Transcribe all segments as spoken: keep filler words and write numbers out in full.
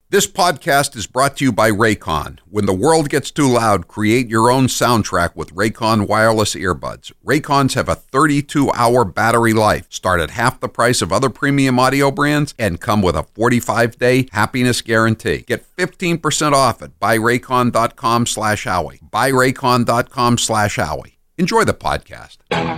This podcast is brought to you by Raycon. When the world gets too loud, create your own soundtrack with Raycon wireless earbuds. Raycons have a thirty-two hour battery life, start at half the price of other premium audio brands, and come with a forty-five day happiness guarantee. Get fifteen percent off at buyraycon.com slash Howie. buyraycon.com slash Howie. Enjoy the podcast.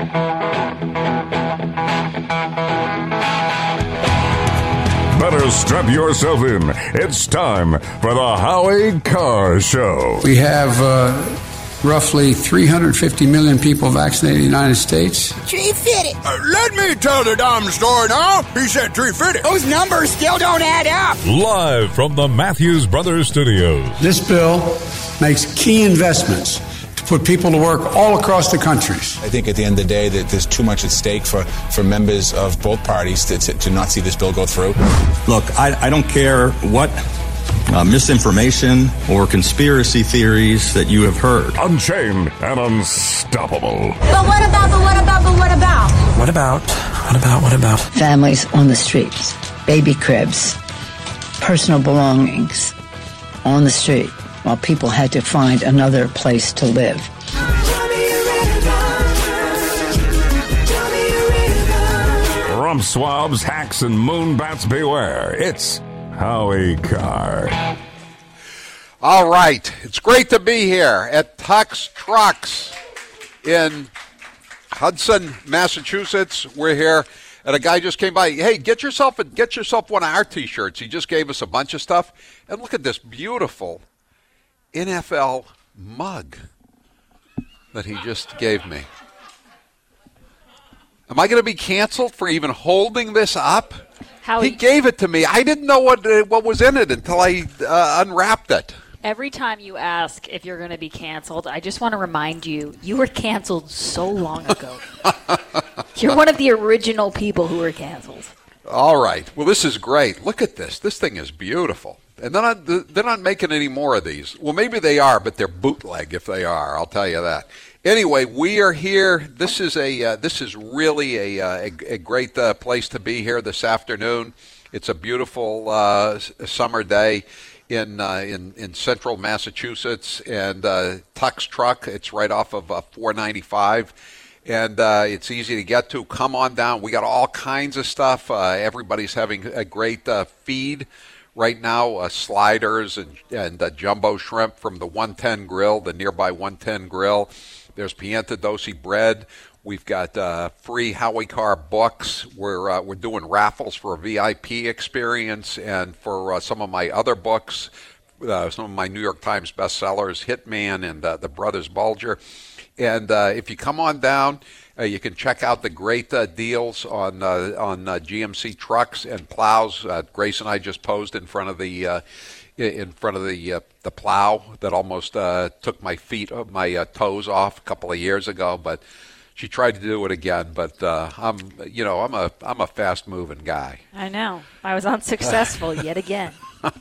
Better strap yourself in. It's time for the Howie Carr Show. We have uh, roughly three hundred fifty million people vaccinated in the United States. three fifty. Uh, let me tell the damn story now. He said three fifty. Those numbers still don't add up. Live from the Matthews Brothers Studios. This bill makes key investments to put people to work all across the countries. I think at the end of the day that there's too much at stake for, for members of both parties to, to, to not see this bill go through. Look, I, I don't care what uh, misinformation or conspiracy theories that you have heard. Unchained and unstoppable. But what about, but what about, but what about? What about, what about, what about? Families on the streets, baby cribs, personal belongings on the street, while people had to find another place to live. Rump swabs, hacks, and moonbats beware. It's Howie Carr. All right. It's great to be here at Tux Trucks in Hudson, Massachusetts. We're here, and a guy just came by. Hey, get yourself a, get yourself one of our T-shirts. He just gave us a bunch of stuff. And look at this beautiful N F L mug that he just gave me. Am I going to be canceled for even holding this up? Howie, he gave it to me. I didn't know what uh, what was in it until I uh, unwrapped it. Every time you ask if you're going to be canceled, I just want to remind you, you were canceled so long ago. You're one of the original people who were canceled. All right. Well, this is great. Look at this. This thing is beautiful. And they're not, they're not making any more of these. Well, maybe they are, but they're bootleg if they are. I'll tell you that. Anyway, we are here. This is a uh, this is really a a, a great uh, place to be here this afternoon. It's a beautiful uh, summer day in uh, in in central Massachusetts, and uh, Tux Truck. It's right off of uh, four ninety-five. And uh, it's easy to get to. Come on down. We got all kinds of stuff. Uh, everybody's having a great uh, feed right now. Uh, sliders and, and uh, jumbo shrimp from the one ten Grill, the nearby one ten Grill. There's Piantadosi bread. We've got uh, free Howie Carr books. We're uh, we're doing raffles for a V I P experience, and for uh, some of my other books, uh, some of my New York Times bestsellers, Hitman and uh, The Brothers Bulger. And uh, if you come on down, uh, you can check out the great uh, deals on uh, on uh, G M C trucks and plows. Uh, Grace and I just posed in front of the uh, in front of the uh, the plow that almost uh, took my feet, my uh, toes off a couple of years ago. But she tried to do it again. But uh, I'm, you know, I'm a I'm a fast moving guy. I know. I was unsuccessful yet again.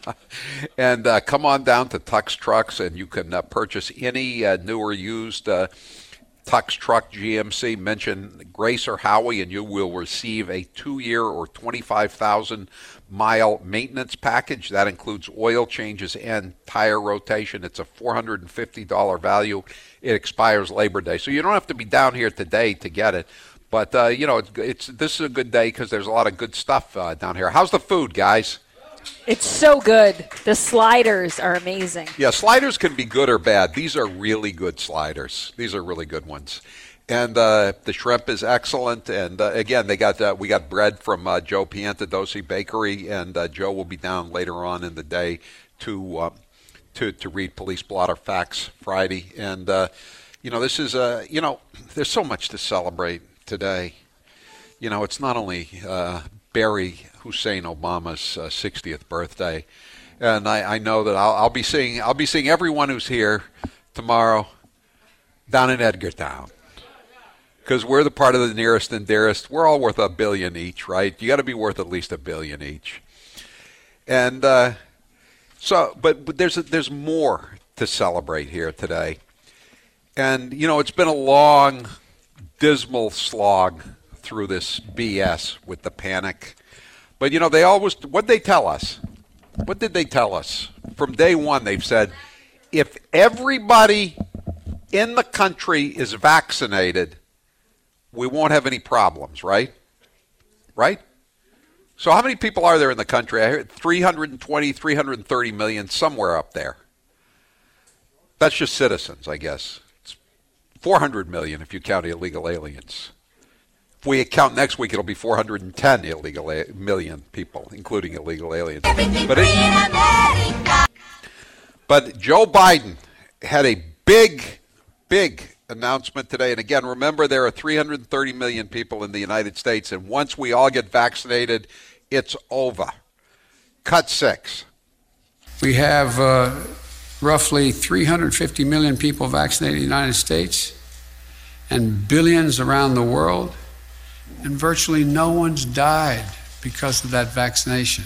And uh, come on down to Tux Trucks, and you can uh, purchase any uh, new or used uh, Tux Truck G M C. Mention Grace or Howie, and you will receive a two-year or twenty-five thousand mile maintenance package. That includes oil changes and tire rotation. It's a four hundred fifty dollars value. It expires Labor Day, so you don't have to be down here today to get it. But uh, you know, it's, it's this is a good day because there's a lot of good stuff uh, down here. How's the food, guys? It's so good. The sliders are amazing. Yeah, sliders can be good or bad. These are really good sliders. These are really good ones. And uh, the shrimp is excellent. And uh, again, they got uh, we got bread from uh, Joe Piantadosi Bakery, and uh, Joe will be down later on in the day to uh, to to read Police Blotter Facts Friday. And uh, you know, this is uh, you know, there's so much to celebrate today. You know, it's not only uh, Barry Hussein Obama's uh, sixtieth birthday, and I, I know that I'll, I'll be seeing I'll be seeing everyone who's here tomorrow down in Edgartown, because we're the part of the nearest and dearest. We're all worth a billion each, right? You got to be worth at least a billion each, and uh, so but, but there's a, there's more to celebrate here today, and you know it's been a long, dismal slog through this B S with the panic. But, you know, they always, what'd they tell us? What did they tell us? From day one, they've said, if everybody in the country is vaccinated, we won't have any problems, right? Right? So how many people are there in the country? I heard three hundred twenty, three hundred thirty million, somewhere up there. That's just citizens, I guess. It's four hundred million if you count illegal aliens. If we count next week, it'll be four hundred ten illegal a- million people, including illegal aliens. But, it, but Joe Biden had a big, big announcement today. And again, remember, there are three hundred thirty million people in the United States, and once we all get vaccinated, it's over. Cut six. We have uh, roughly three hundred fifty million people vaccinated in the United States and billions around the world, and virtually no one's died because of that vaccination.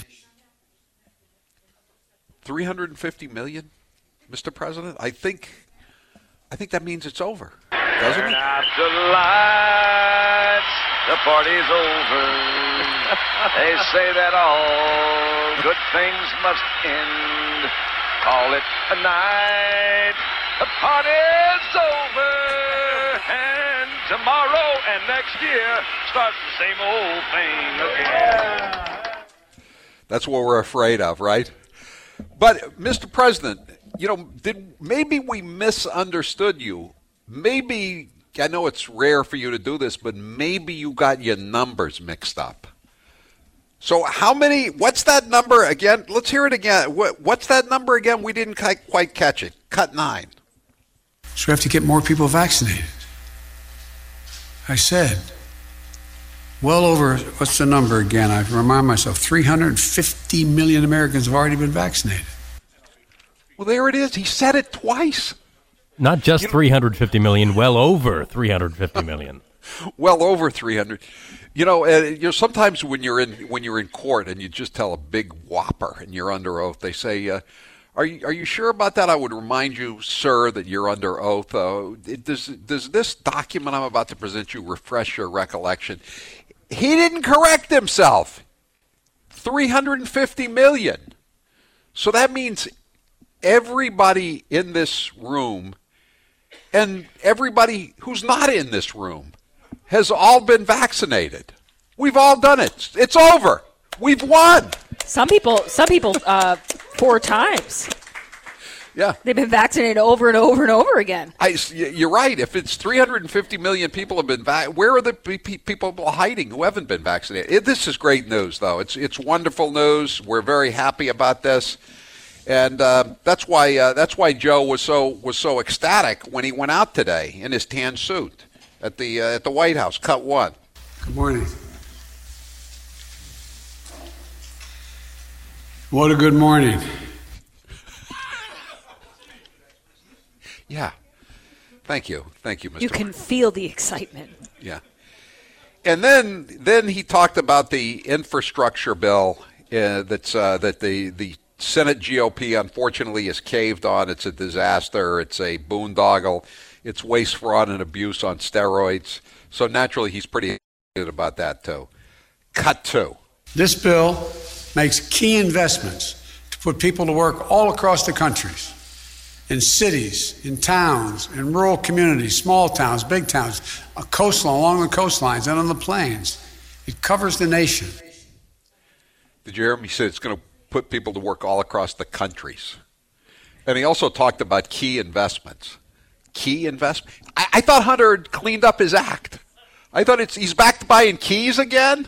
three hundred fifty million, Mister President? I think I think that means it's over, doesn't it? Turn out the lights, the party's over. They say that all good things must end. Call it a night, the party's over. And tomorrow and next year starts the same old thing again. That's what we're afraid of, right? But, Mister President, you know, did maybe we misunderstood you. Maybe, I know it's rare for you to do this, but maybe you got your numbers mixed up. So how many, what's that number again? Let's hear it again. What, what's that number again? We didn't quite catch it. Cut nine. So we have to get more people vaccinated. I said, well over, what's the number again? I remind myself, three hundred fifty million Americans have already been vaccinated. Well, there it is. He said it twice. Not just you know, three hundred fifty million, well over three hundred fifty million. Well over three hundred. You know, uh, you know, sometimes when you're in when you're in court and you just tell a big whopper and you're under oath, they say, uh, "Are you are you sure about that?" I would remind you, sir, that you're under oath. Uh, it, does does this document I'm about to present you refresh your recollection? He didn't correct himself. three hundred fifty million. So that means everybody in this room and everybody who's not in this room has all been vaccinated. We've all done it. It's over. We've won. Some people, some people, uh, four times. Yeah. They've been vaccinated over and over and over again. I, you're right. If it's three hundred fifty million people have been vaccinated, where are the pe- people hiding who haven't been vaccinated? It, this is great news, though. It's it's wonderful news. We're very happy about this. And uh, that's why uh, that's why Joe was so was so ecstatic when he went out today in his tan suit at the uh, at the White House. Cut one. Good morning. What a good morning. Yeah. Thank you. Thank you, Mister You can feel the excitement. Yeah. And then then he talked about the infrastructure bill uh, that's uh, that the the Senate G O P unfortunately is caved on. It's a disaster. It's a boondoggle. It's waste, fraud, and abuse on steroids. So naturally, he's pretty excited about that too. Cut two. This bill makes key investments to put people to work all across the countries, in cities, in towns, in rural communities, small towns, big towns, a coastline, along the coastlines, and on the plains. It covers the nation. Did you hear him? He said it's going to put people to work all across the countries. And he also talked about key investments. Key investment. I, I thought Hunter had cleaned up his act. I thought it's he's back to buying keys again.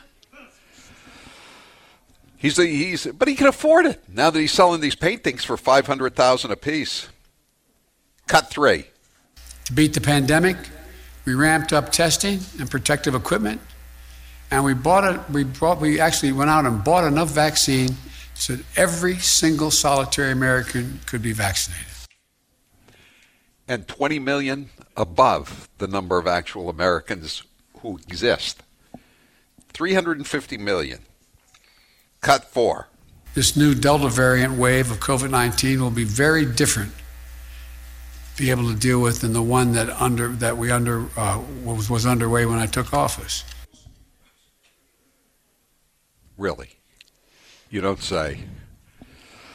He's a, he's but he can afford it now that he's selling these paintings for five hundred thousand a piece. Cut three. To beat the pandemic, we ramped up testing and protective equipment, and we bought a, we brought we actually went out and bought enough vaccine so that every single solitary American could be vaccinated. And twenty million above the number of actual Americans who exist. three hundred fifty million. Cut four. This new Delta variant wave of COVID nineteen will be very different be able to deal with than the one that under that we under uh, was, was underway when I took office. Really? You don't say.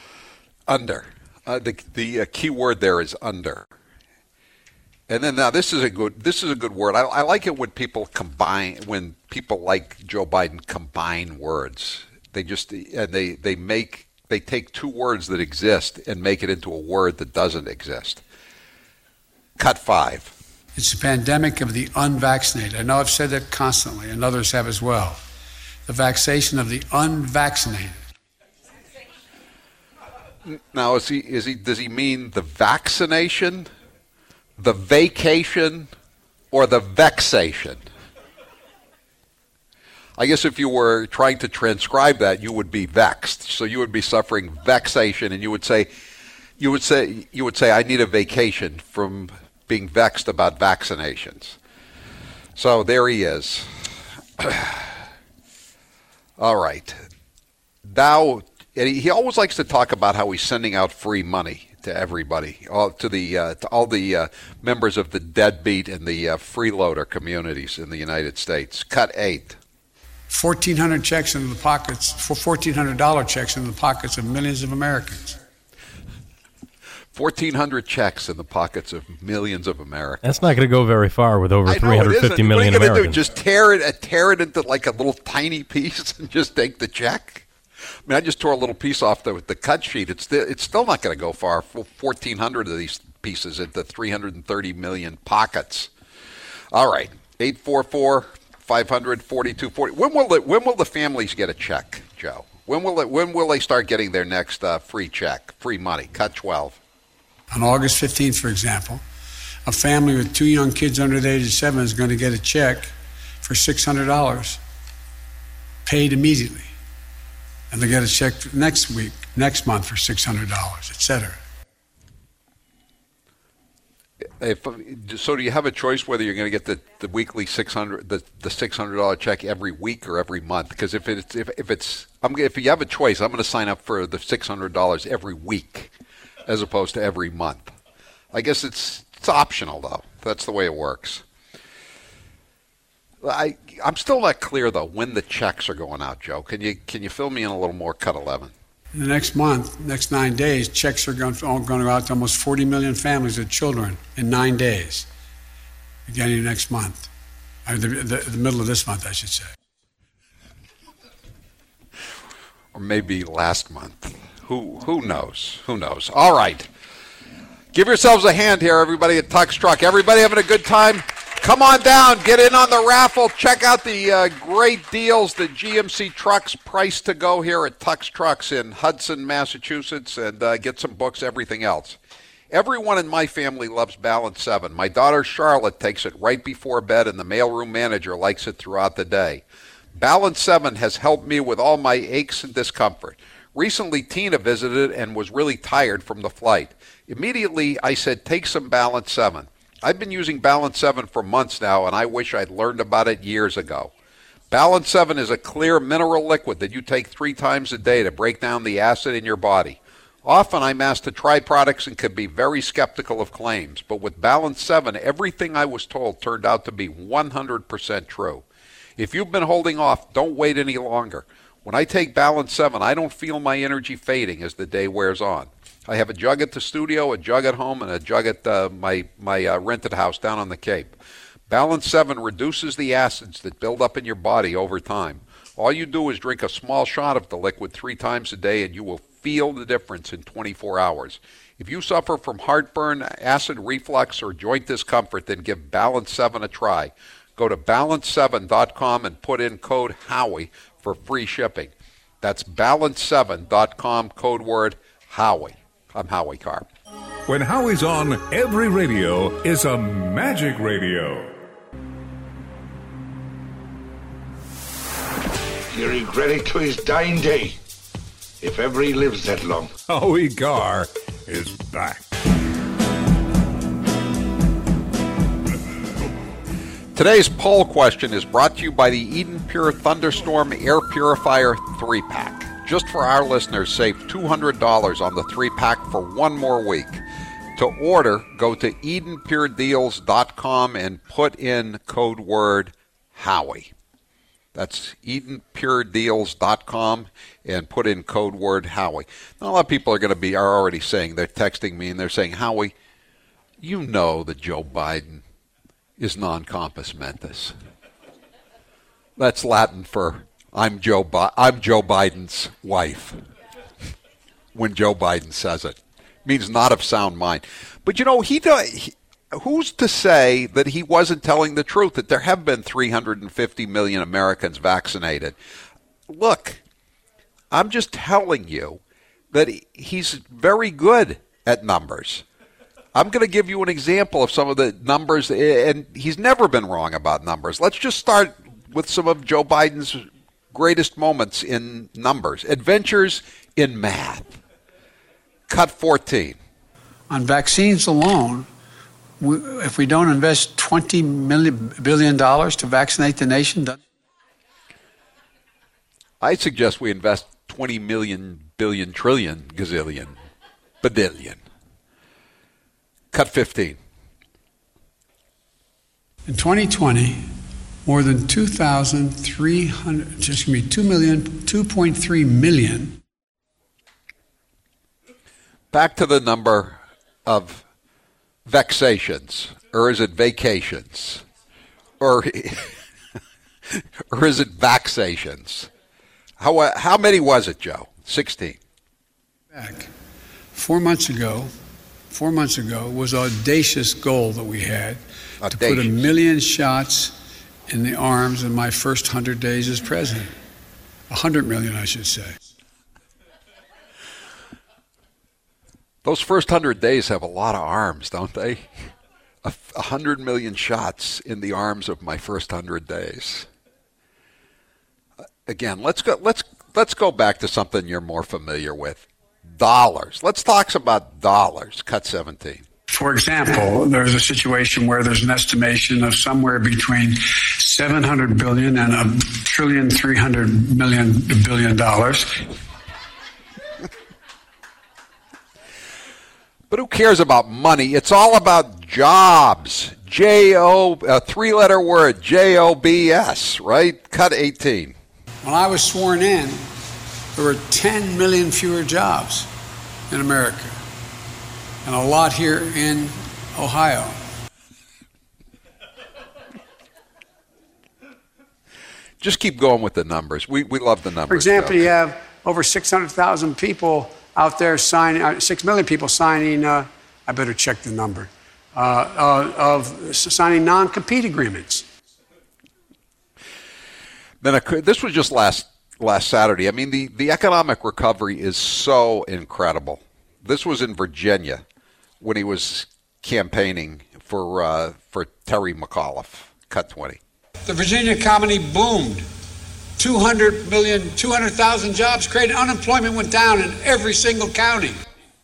under. Uh, the the uh, key word there is under. And then now this is a good this is a good word. I, I like it when people combine when people like Joe Biden combine words. They just and they they make they take two words that exist and make it into a word that doesn't exist. Cut five. It's a pandemic of the unvaccinated. I know I've said that constantly, and others have as well. The vaccination of the unvaccinated. Now, is he is he does he mean the vaccination, the vacation, or the vexation? I guess if you were trying to transcribe that, you would be vexed. So you would be suffering vexation, and you would say, you would say, you would say, I need a vacation from being vexed about vaccinations. So there he is. All right. Now, he always likes to talk about how he's sending out free money to everybody, all to the uh, to all the uh, members of the deadbeat and the uh, freeloader communities in the United States. Cut eight. fourteen hundred checks into the pockets, for fourteen hundred dollars checks into the pockets of millions of Americans. fourteen hundred checks in the pockets of millions of Americans. That's not going to go very far with over I know, three hundred fifty million what are you Americans. Do? Just tear it, tear it into like a little tiny piece and just take the check? I mean, I just tore a little piece off the, the cut sheet. It's still, it's still not going to go far. fourteen hundred of these pieces into three hundred thirty million pockets. All right, eight four four, five hundred, forty-two forty. When will it, when will the families get a check, Joe? When will it, when will they start getting their next uh, free check, free money? Cut twelve. On August fifteenth, for example, a family with two young kids under the age of seven is going to get a check for six hundred dollars paid immediately. And they get a check next week, next month for six hundred dollars, et cetera. If, so do you have a choice whether you're going to get the, the weekly six hundred the, the six hundred dollars check every week or every month? Because if it's if, if it's I'm if you have a choice, I'm going to sign up for the six hundred dollars every week as opposed to every month. I guess it's it's optional though. That's the way it works. I I'm still not clear though when the checks are going out, Joe. Can you can you fill me in a little more? Cut eleven. In the next month, next nine days, checks are going to, all going to go out to almost forty million families with children in nine days, beginning next month, or the, the, the middle of this month, I should say. Or maybe last month. Who who knows? Who knows? All right. Give yourselves a hand here, everybody at Tux Truck. Everybody having a good time? Come on down. Get in on the raffle. Check out the uh, great deals that G M C Trucks price to go here at Tux Trucks in Hudson, Massachusetts, and uh, get some books, everything else. Everyone in my family loves Balance seven. My daughter Charlotte takes it right before bed, and the mailroom manager likes it throughout the day. Balance seven has helped me with all my aches and discomfort. Recently, Tina visited and was really tired from the flight. Immediately, I said, take some Balance seven. I've been using Balance seven for months now, and I wish I'd learned about it years ago. Balance seven is a clear mineral liquid that you take three times a day to break down the acid in your body. Often I'm asked to try products and can be very skeptical of claims, but with Balance seven, everything I was told turned out to be one hundred percent true. If you've been holding off, don't wait any longer. When I take Balance seven, I don't feel my energy fading as the day wears on. I have a jug at the studio, a jug at home, and a jug at uh, my, my uh, rented house down on the Cape. Balance seven reduces the acids that build up in your body over time. All you do is drink a small shot of the liquid three times a day, and you will feel the difference in twenty-four hours. If you suffer from heartburn, acid reflux, or joint discomfort, then give Balance seven a try. Go to balance seven dot com and put in code Howie for free shipping. That's balance seven dot com, code word Howie. I'm Howie Carr. When Howie's on, every radio is a magic radio. He'll regret it to his dying day, if ever he lives that long. Howie Carr is back. Today's poll question is brought to you by the Eden Pure Thunderstorm Air Purifier three pack. Just for our listeners, save two hundred dollars on the three pack for one more week. To order, go to eden pure deals dot com and put in code word Howie. That's eden pure deals dot com and put in code word Howie. Now, a lot of people are going to be are already saying, they're texting me and they're saying, Howie, you know that Joe Biden is non compos mentis. That's Latin for I'm Joe Bi- I'm Joe Biden's wife. When Joe Biden says it, it means not of sound mind. But you know, he, he who's to say that he wasn't telling the truth, that there have been three hundred fifty million Americans vaccinated? Look, I'm just telling you that he's very good at numbers. I'm going to give you an example of some of the numbers, and he's never been wrong about numbers. Let's just start with some of Joe Biden's greatest moments in numbers. Adventures in math. Cut fourteen. On vaccines alone, we, if we don't invest twenty billion dollars to vaccinate the nation, doesn't I suggest we invest twenty million, billion, trillion, gazillion, badillion. Cut fifteen. In twenty twenty, more than two thousand three hundred, just give me two million, two point three million. Back to the number of vexations, or is it vacations? Or, or is it vaxations? How, how many was it, Joe? sixteen. Back four months ago, four months ago was an audacious goal that we had audacious. to put a million shots in the arms in my first hundred days as president. A hundred million, I should say. Those first hundred days have a lot of arms, don't they? A, a hundred million shots in the arms of my first hundred days. Again, let's go. Let's let's go back to something you're more familiar with. Dollars. Let's talk about dollars. Cut seventeen. For example, there's a situation where there's an estimation of somewhere between seven hundred billion and a trillion three hundred million billion dollars. But who cares about money? It's all about jobs. J O, a three-letter word, J O B S, right? Cut eighteen. When I was sworn in, there were ten million fewer jobs in America, and a lot here in Ohio. Just keep going with the numbers. We we love the numbers. For example, Joe. you have over six hundred thousand people out there signing, uh, six million people signing, uh, I better check the number, uh, uh, of signing non-compete agreements. Then a, this was just last last Saturday. I mean, the, the economic recovery is so incredible. This was in Virginia when he was campaigning for uh, for Terry McAuliffe. Cut twenty. The Virginia economy boomed. two hundred million, two hundred thousand jobs created. Unemployment went down in every single county.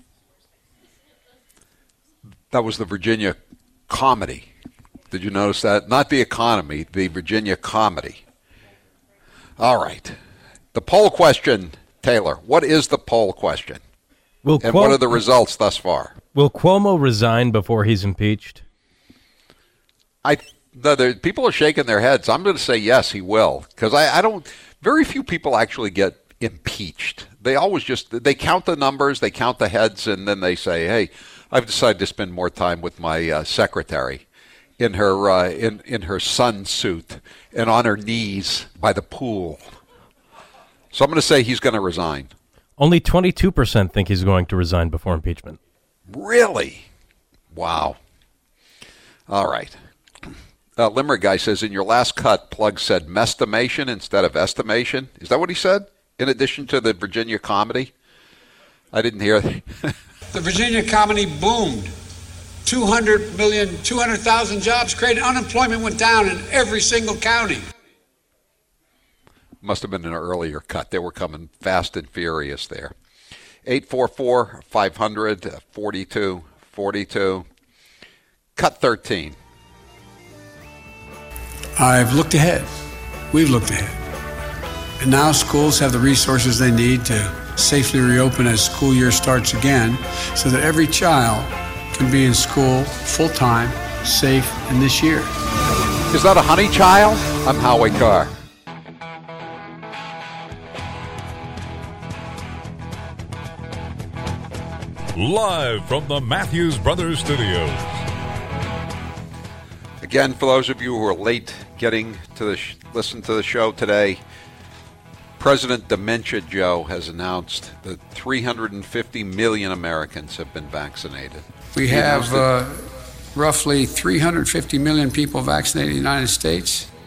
That was the Virginia comedy. Did you notice that? Not the economy, the Virginia comedy. All right. The poll question, Taylor. What is the poll question? Will and Cuomo, what are the results thus far? Will Cuomo resign before he's impeached? I the, the, people are shaking their heads. I'm going to say yes, he will, because I, I don't. Very few people actually get impeached. They always just they count the numbers, they count the heads, and then they say, "Hey, I've decided to spend more time with my uh, secretary in her uh, in in her sun suit and on her knees by the pool." So I'm going to say he's going to resign. Only twenty-two percent think he's going to resign before impeachment. Really? Wow. All right. Uh, Limerick guy says, in your last cut, Plug said mestimation instead of estimation. Is that what he said? In addition to the Virginia comedy? I didn't hear that. The Virginia economy boomed. two hundred million, two hundred thousand jobs created. Unemployment went down in every single county. Must have been an earlier cut. They were coming fast and furious there. eight four four, five hundred, forty-two forty-two. Cut thirteen. I've looked ahead. We've looked ahead. And now schools have the resources they need to safely reopen as school year starts again so that every child can be in school full-time, safe, and this year. Is that a honey child? I'm Howie Carr. live from the Matthews Brothers Studios. Again, for those of you who are late getting to the sh- listen to the show today, President Dementia Joe has announced that three hundred fifty million Americans have been vaccinated. We He have announced uh, roughly three hundred fifty million people vaccinated in the United States. it.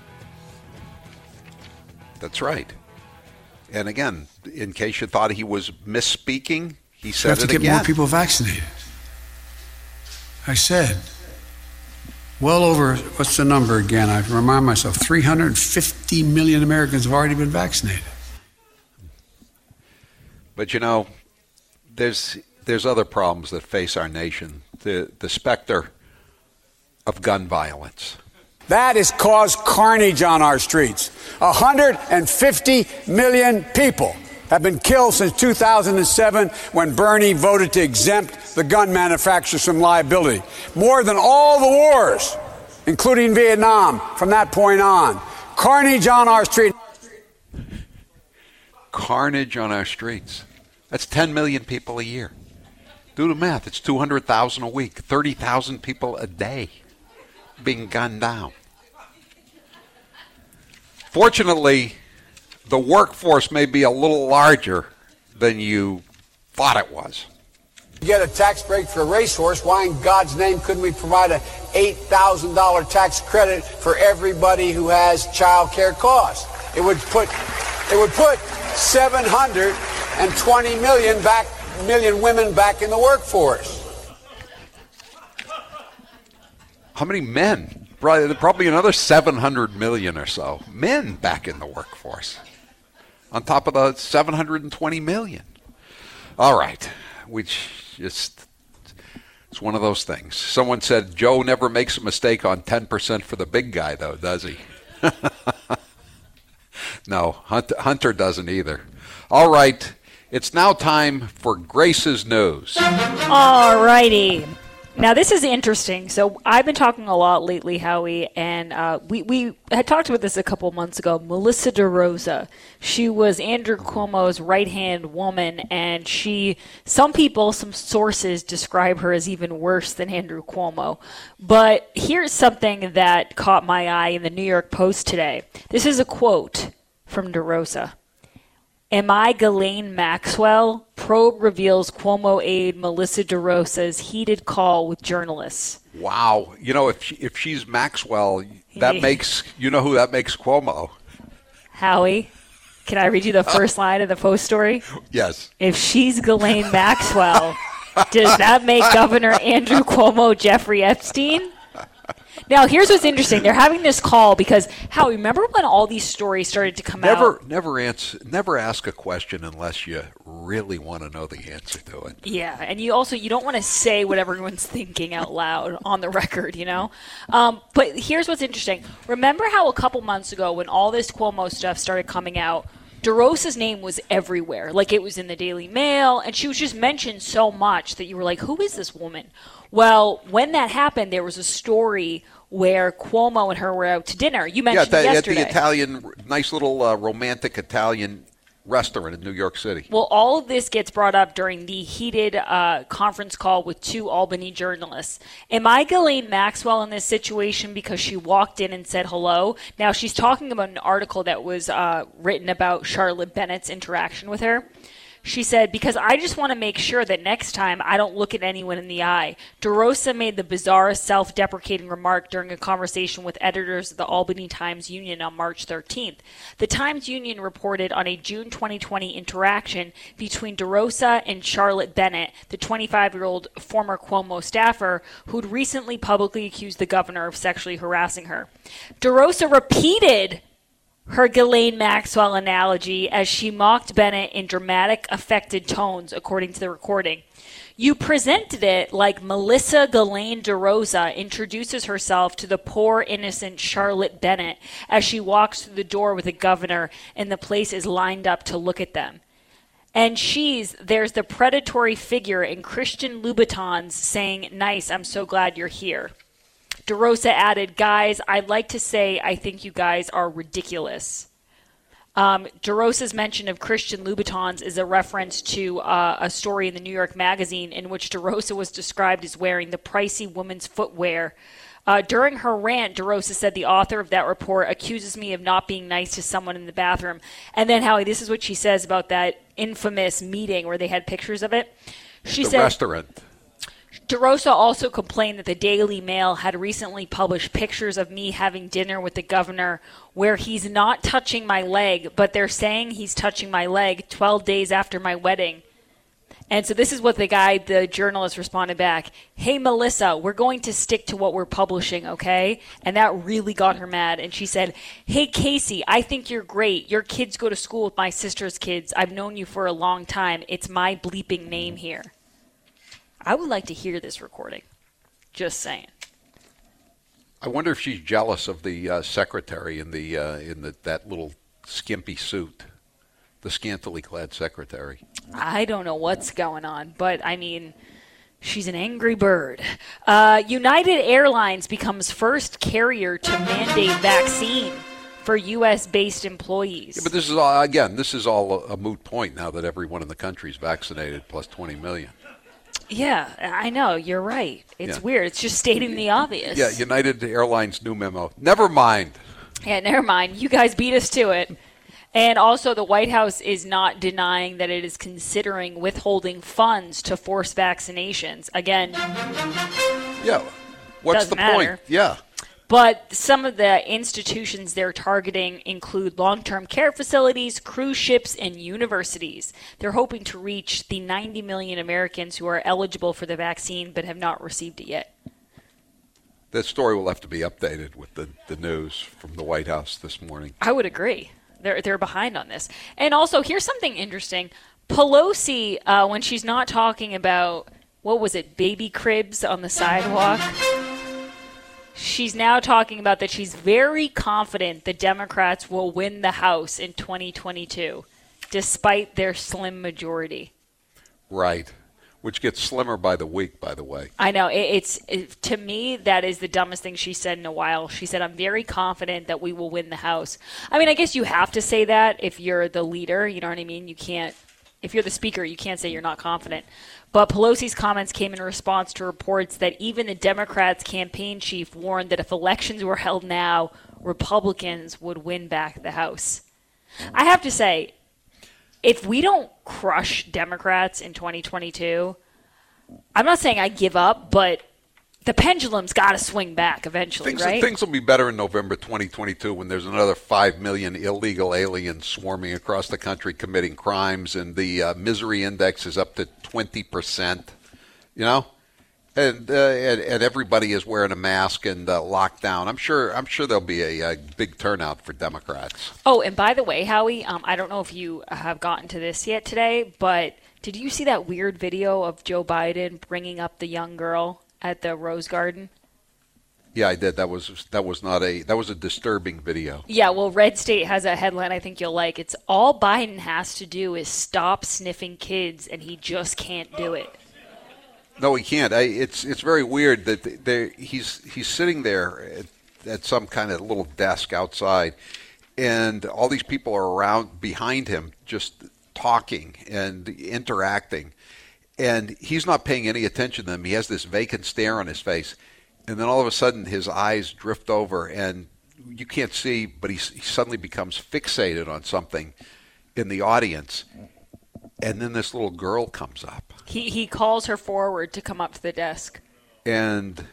That's right. And again, in case you thought he was misspeaking, he We said have to it get again. more people vaccinated. I said, well over, what's the number again? I remind myself, three hundred fifty million Americans have already been vaccinated. But you know, there's there's other problems that face our nation. The the specter of gun violence. That has caused carnage on our streets. one hundred fifty million people have been killed since two thousand seven when Bernie voted to exempt the gun manufacturers from liability. More than all the wars, including Vietnam, from that point on. Carnage on our streets. Carnage on our streets. That's ten million people a year. Do the math. It's two hundred thousand a week. thirty thousand people a day being gunned down. Fortunately, the workforce may be a little larger than you thought it was. You get a tax break for a racehorse. Why in God's name couldn't we provide an eight thousand dollars tax credit for everybody who has child care costs? It would put it would put seven hundred twenty million back million women back in the workforce. How many men? Probably, probably another seven hundred million or so men back in the workforce, on top of the seven hundred twenty million. All right, which just, it's one of those things. Someone said, Joe never makes a mistake on ten percent for the big guy, though, does he? No, Hunter, Hunter doesn't either. All right, it's now time for Grace's News. All righty. Now, this is interesting. So I've been talking a lot lately, Howie, and uh, we, we had talked about this a couple months ago. Melissa DeRosa. She was Andrew Cuomo's right-hand woman, and she, some people, some sources describe her as even worse than Andrew Cuomo. But here's something that caught my eye in the New York Post today. This is a quote from DeRosa. Am I Ghislaine Maxwell? Probe reveals Cuomo aide Melissa DeRosa's heated call with journalists. Wow. You know, if she, if she's Maxwell, that Yeah. makes, you know who that makes Cuomo? Howie, can I read you the first line of the Post story? Yes. If she's Ghislaine Maxwell, does that make Governor Andrew Cuomo Jeffrey Epstein? Now, here's what's interesting. They're having this call because, Howie, remember when all these stories started to come Never, out? never answer. Never ask a question unless you really want to know the answer to it. Yeah, and you also you don't want to say what everyone's thinking out loud on the record, you know. Um, but here's what's interesting. Remember how a couple months ago, when all this Cuomo stuff started coming out, DeRosa's name was everywhere. Like, it was in the Daily Mail, and she was just mentioned so much that you were like, who is this woman? Well, when that happened, there was a story where Cuomo and her were out to dinner. You mentioned yeah, the, it yesterday. at the Italian, nice little uh, romantic Italian restaurant in New York City. Well, all of this gets brought up during the heated uh, conference call with two Albany journalists. Am I Ghislaine Maxwell in this situation because she walked in and said hello? Now, she's talking about an article that was uh, written about Charlotte Bennett's interaction with her. She said, because I just want to make sure that next time I don't look at anyone in the eye. DeRosa made the bizarre self-deprecating remark during a conversation with editors of the Albany Times-Union on March thirteenth. The Times-Union reported on a June twenty twenty interaction between DeRosa and Charlotte Bennett, the twenty-five-year-old former Cuomo staffer who'd recently publicly accused the governor of sexually harassing her. DeRosa repeated her Ghislaine Maxwell analogy as she mocked Bennett in dramatic, affected tones, according to the recording. You presented it like Melissa Ghislaine DeRosa introduces herself to the poor, innocent Charlotte Bennett as she walks through the door with the governor and the place is lined up to look at them. And she's, there's the predatory figure in Christian Louboutins saying, nice, I'm so glad you're here. DeRosa added, guys, I'd like to say I think you guys are ridiculous. Um, DeRosa's mention of Christian Louboutins is a reference to uh, a story in the New York Magazine in which DeRosa was described as wearing the pricey woman's footwear. Uh, during her rant, DeRosa said the author of that report accuses me of not being nice to someone in the bathroom. And then, Howie, this is what she says about that infamous meeting where they had pictures of it. She the said, restaurant. DeRosa also complained that the Daily Mail had recently published pictures of me having dinner with the governor where he's not touching my leg, but they're saying he's touching my leg twelve days after my wedding. And so this is what the guy, the journalist, responded back. Hey, Melissa, we're going to stick to what we're publishing, okay? And that really got her mad. And she said, hey, Casey, I think you're great. Your kids go to school with my sister's kids. I've known you for a long time. It's my bleeping name here. I would like to hear this recording. Just saying. I wonder if she's jealous of the uh, secretary in the uh, in the, that little skimpy suit, the scantily clad secretary. I don't know what's going on, but I mean, she's an angry bird. Uh, United Airlines becomes first carrier to mandate vaccine for U S-based employees. Yeah, but this is all, again, this is all a, a moot point now that everyone in the country is vaccinated, plus twenty million. Yeah, I know. You're right. It's yeah. weird. It's just stating the obvious. Yeah, United Airlines new memo. Never mind. Yeah, never mind. You guys beat us to it. And also the White House is not denying that it is considering withholding funds to force vaccinations. Again, yeah. What's the matter. point? Yeah. But some of the institutions they're targeting include long-term care facilities, cruise ships, and universities. They're hoping to reach the ninety million Americans who are eligible for the vaccine but have not received it yet. That story will have to be updated with the, the news from the White House this morning. I would agree. They're, they're behind on this. And also, here's something interesting. Pelosi, uh, when she's not talking about, what was it, baby cribs on the sidewalk? She's now talking about that she's very confident the Democrats will win the House in twenty twenty-two, despite their slim majority. Right. Which gets slimmer by the week, by the way. I know. It, it's it, to me, that is the dumbest thing she said in a while. She said, I'm very confident that we will win the House. I mean, I guess you have to say that if you're the leader. You know what I mean? You can't, if you're the speaker, you can't say you're not confident. But Pelosi's comments came in response to reports that even the Democrats' campaign chief warned that if elections were held now, Republicans would win back the House. I have to say, if we don't crush Democrats in twenty twenty-two, I'm not saying I give up, but the pendulum's got to swing back eventually, things, right? Things will be better in November twenty twenty-two when there's another five million illegal aliens swarming across the country committing crimes, and the uh, misery index is up to twenty percent, you know? And, uh, and and everybody is wearing a mask and uh, locked down. I'm sure I'm sure there'll be a, a big turnout for Democrats. Oh, and by the way, Howie, um, I don't know if you have gotten to this yet today, but did you see that weird video of Joe Biden bringing up the young girl at the Rose Garden? Yeah, I did. That was that was not a that was a disturbing video. Yeah, well, Red State has a headline I think you'll like. It's all Biden has to do is stop sniffing kids, and he just can't do it. No, he can't. I, it's it's very weird that they, he's he's sitting there at, at some kind of little desk outside, and all these people are around behind him, just talking and interacting, and he's not paying any attention to them. He has this vacant stare on his face, and then all of a sudden his eyes drift over, and you can't see, but he, he suddenly becomes fixated on something in the audience, and then this little girl comes up. He he calls her forward to come up to the desk. And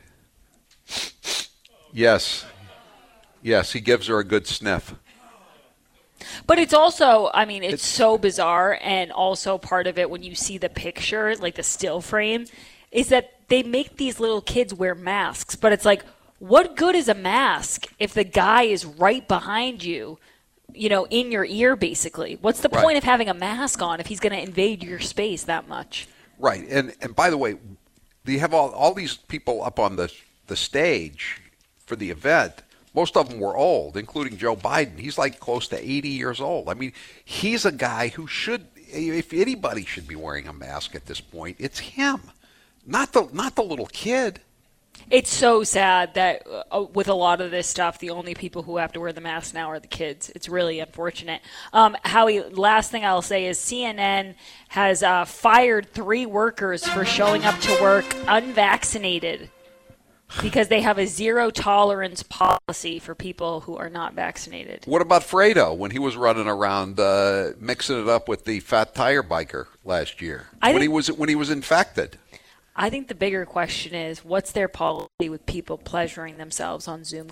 yes, yes, he gives her a good sniff. But it's also, I mean, it's, it's so bizarre, and also part of it when you see the picture, like the still frame, is that they make these little kids wear masks. But it's like, what good is a mask if the guy is right behind you, you know, in your ear, basically? What's the right. point of having a mask on if he's going to invade your space that much? Right. And and by the way, you have all, all these people up on the the stage for the event. Most of them were old, including Joe Biden. He's like close to eighty years old. I mean, he's a guy who should, if anybody should be wearing a mask at this point, it's him, not the not the little kid. It's so sad that uh, with a lot of this stuff, the only people who have to wear the mask now are the kids. It's really unfortunate. Um, Howie, last thing I'll say is C N N has uh, fired three workers for showing up to work unvaccinated because they have a zero tolerance policy for people who are not vaccinated. What about Fredo when he was running around uh, mixing it up with the fat tire biker last year I when think- he was when he was infected? I think the bigger question is, what's their policy with people pleasuring themselves on Zoom?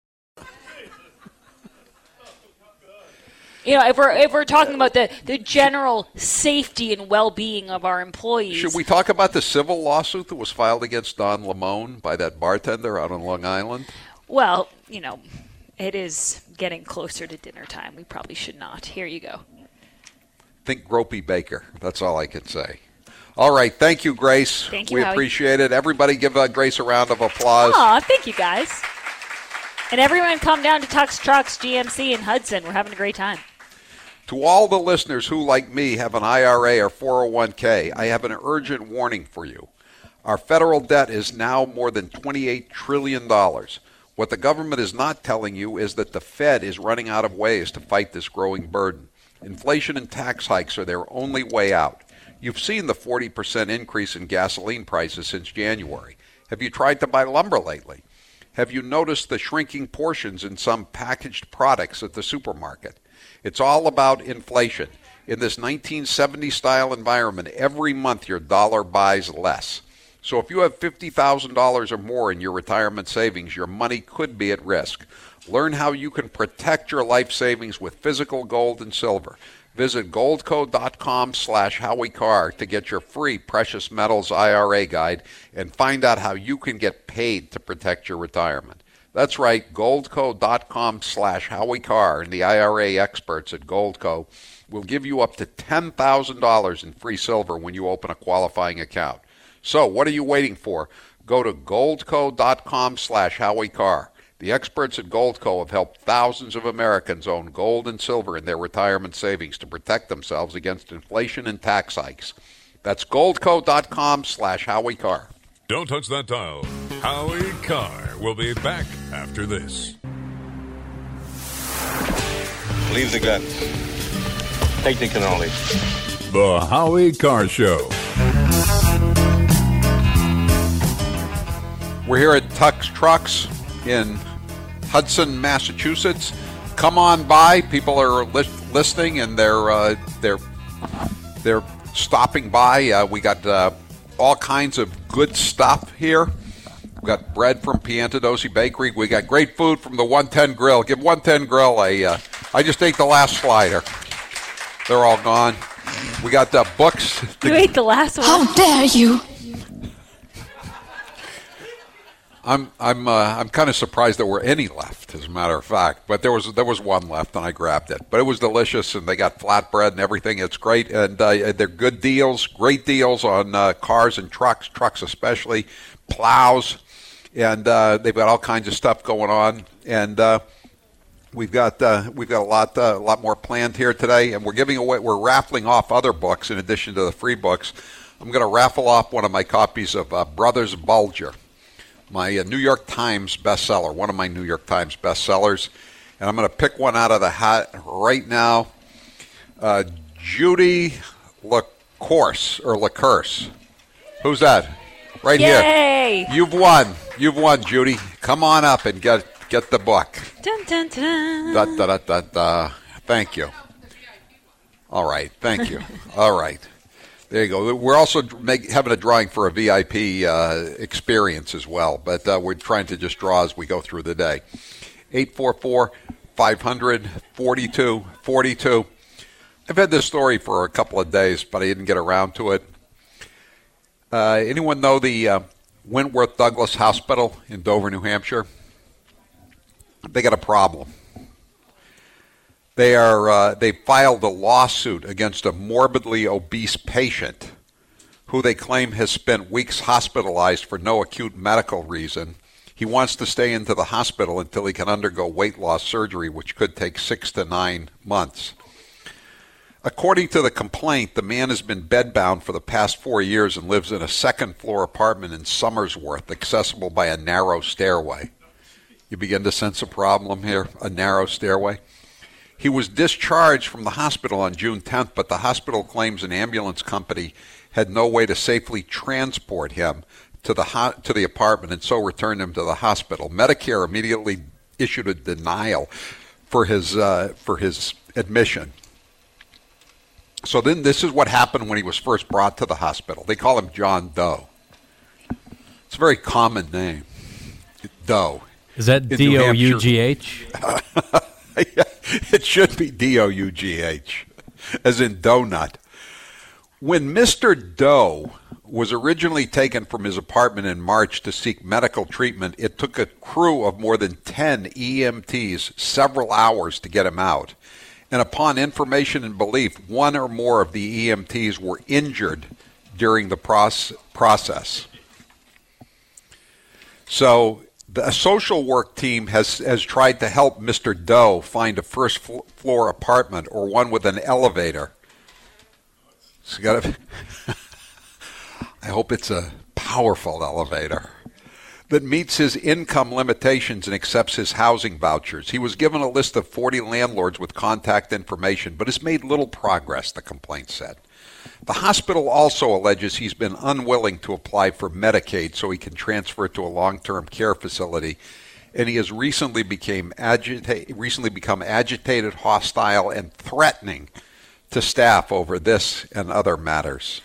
You know, if we're if we're talking about the, the general safety and well-being of our employees. Should we talk about the civil lawsuit that was filed against Don Lemon by that bartender out on Long Island? Well, you know, it is getting closer to dinner time. We probably should not. Here you go. Think Gropey Baker. That's all I can say. All right. Thank you, Grace. Thank you, We Howie. appreciate it. Everybody give uh, Grace a round of applause. Aw, thank you, guys. And everyone come down to Tux Trucks G M C in Hudson. We're having a great time. To all the listeners who, like me, have an I R A or four oh one k, I have an urgent warning for you. Our federal debt is now more than twenty-eight trillion dollars. What the government is not telling you is that the Fed is running out of ways to fight this growing burden. Inflation and tax hikes are their only way out. You've seen the forty percent increase in gasoline prices since January. Have you tried to buy lumber lately? Have you noticed the shrinking portions in some packaged products at the supermarket? It's all about inflation. In this nineteen seventies style environment, every month your dollar buys less. So if you have fifty thousand dollars or more in your retirement savings, your money could be at risk. Learn how you can protect your life savings with physical gold and silver. Visit goldco.com slash Howie Carr to get your free precious metals I R A guide and find out how you can get paid to protect your retirement. That's right, goldco.com slash Howie Carr, and the I R A experts at Goldco will give you up to ten thousand dollars in free silver when you open a qualifying account. So what are you waiting for? Go to goldco.com slash Howie Carr. The experts at Goldco have helped thousands of Americans own gold and silver in their retirement savings to protect themselves against inflation and tax hikes. That's goldco.com slash Howie Carr. Don't touch that dial. Howie Carr will be back after this. Leave the gun. Take the cannoli. The Howie Carr Show. We're here at Tux Trucks in Hudson, Massachusetts. Come on by. People are li- listening and they're uh, they're they're stopping by. Uh, we got uh, all kinds of good stuff here. We got bread from Piantadosi Bakery. We got great food from the one ten Grill. Give one ten Grill a. Uh, I just ate the last slider. They're all gone. We got the books. You ate the last one. How dare you? I'm I'm uh, I'm kind of surprised there were any left, as a matter of fact. But there was there was one left, and I grabbed it. But it was delicious, and they got flatbread and everything. It's great, and uh, they're good deals, great deals on uh, cars and trucks, trucks especially, plows, and uh, they've got all kinds of stuff going on. And uh, we've got uh, we've got a lot uh, a lot more planned here today, and we're giving away we're raffling off other books in addition to the free books. I'm going to raffle off one of my copies of uh, Brothers Bulger, my uh, New York Times bestseller, one of my New York Times bestsellers. And I'm going to pick one out of the hat right now. Uh, Judy LaCourse, or LaCourse. Who's that? Right Yay! here. You've won. You've won, Judy. Come on up and get get the book. Dun, dun, dun. Da, da, da, da, da. Thank you. All right. Thank you. All right. There you go. We're also make, having a drawing for a V I P uh, experience as well, but uh, we're trying to just draw as we go through the day. eight four four, five hundred, forty-two forty-two. I've had this story for a couple of days, but I didn't get around to it. Uh, anyone know the uh, Wentworth Douglas Hospital in Dover, New Hampshire? They got a problem. They are uh, they filed a lawsuit against a morbidly obese patient who they claim has spent weeks hospitalized for no acute medical reason. He wants to stay into the hospital until he can undergo weight loss surgery, which could take six to nine months. According to the complaint, the man has been bedbound for the past four years and lives in a second-floor apartment in Somersworth, accessible by a narrow stairway. You begin to sense a problem here, a narrow stairway. He was discharged from the hospital on June tenth, but the hospital claims an ambulance company had no way to safely transport him to the ho- to the apartment and so returned him to the hospital. Medicare immediately issued a denial for his uh, for his admission. So then this is what happened when he was first brought to the hospital. They call him John Doe. It's a very common name, Doe. Is that D O U G H? Yeah, it should be D O U G H, as in donut. When Mister Doe was originally taken from his apartment in March to seek medical treatment, it took a crew of more than ten E M Ts several hours to get him out. And upon information and belief, one or more of the E M Ts were injured during the proce- process. So the social work team has, has tried to help Mister Doe find a first fl- floor apartment or one with an elevator. So you gotta I hope it's a powerful elevator that meets his income limitations and accepts his housing vouchers. He was given a list of forty landlords with contact information, but has made little progress, the complaint said. The hospital also alleges he's been unwilling to apply for Medicaid so he can transfer to a long-term care facility, and he has recently became agita- recently become agitated, hostile, and threatening to staff over this and other matters.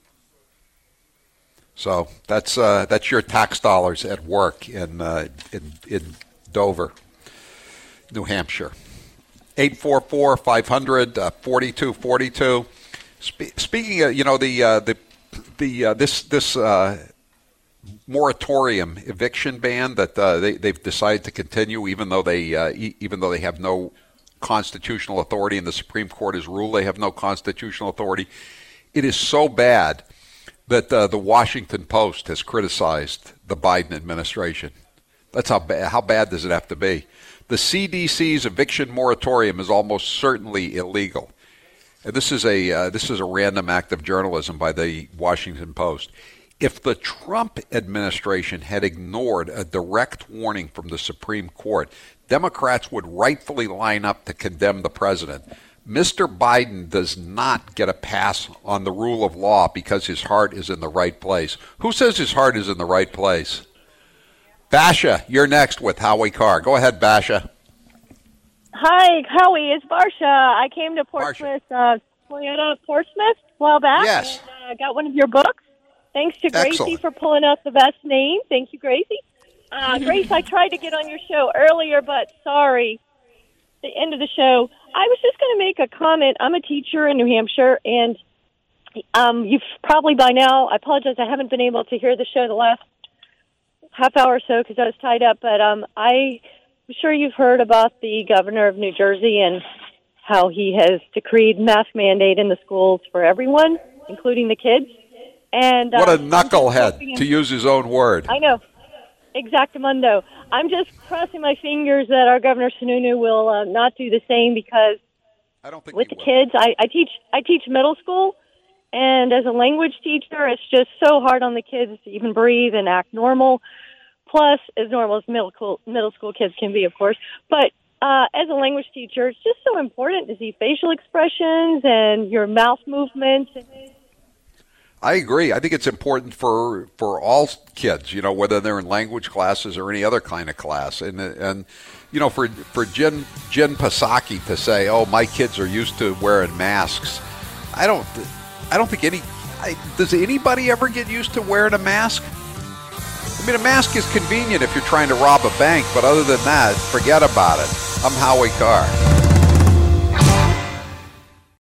So that's uh, that's your tax dollars at work in uh, in, in Dover, New Hampshire. eight four four, five hundred, forty-two forty-two. Spe- speaking of, you know, the uh, the the uh, this this uh, moratorium eviction ban that uh, they they've decided to continue, even though they uh, e- even though they have no constitutional authority, and the Supreme Court has ruled they have no constitutional authority. It is so bad that uh, the Washington Post has criticized the Biden administration. That's how bad. How bad does it have to be? The C D C's eviction moratorium is almost certainly illegal. And this is a uh, this is a random act of journalism by the Washington Post. If the Trump administration had ignored a direct warning from the Supreme Court, Democrats would rightfully line up to condemn the president. Mister Biden does not get a pass on the rule of law because his heart is in the right place. Who says his heart is in the right place? Basha, you're next with Howie Carr. Go ahead, Basha. Hi, Howie. It's Barsha. I came to Portsmouth, uh, Toyota Portsmouth a while back. Yes. And uh, got one of your books. Thanks to Gracie Excellent. for pulling out the best name. Thank you, Gracie. Uh, Grace, I tried to get on your show earlier, but sorry. The end of the show. I was just going to make a comment. I'm a teacher in New Hampshire, and um, you've probably by now, I apologize, I haven't been able to hear the show the last half hour or so because I was tied up, but um, I'm sure you've heard about the governor of New Jersey and how he has decreed mask mandate in the schools for everyone, including the kids. And What a um, knucklehead, to use his own word. I know. Exactamundo. I'm just crossing my fingers that our Governor Sununu will uh, not do the same because I don't think with the kids, I, I teach I teach middle school, and as a language teacher, it's just so hard on the kids to even breathe and act normal. Plus, as normal as middle school middle school kids can be, of course. But uh, as a language teacher, it's just so important to see facial expressions and your mouth movements. I agree. I think it's important for for all kids, you know, whether they're in language classes or any other kind of class. And and you know, for for Jen Jen Psaki to say, "Oh, my kids are used to wearing masks," I don't I don't think any I, does anybody ever get used to wearing a mask? I mean, a mask is convenient if you're trying to rob a bank, but other than that, forget about it. I'm Howie Carr.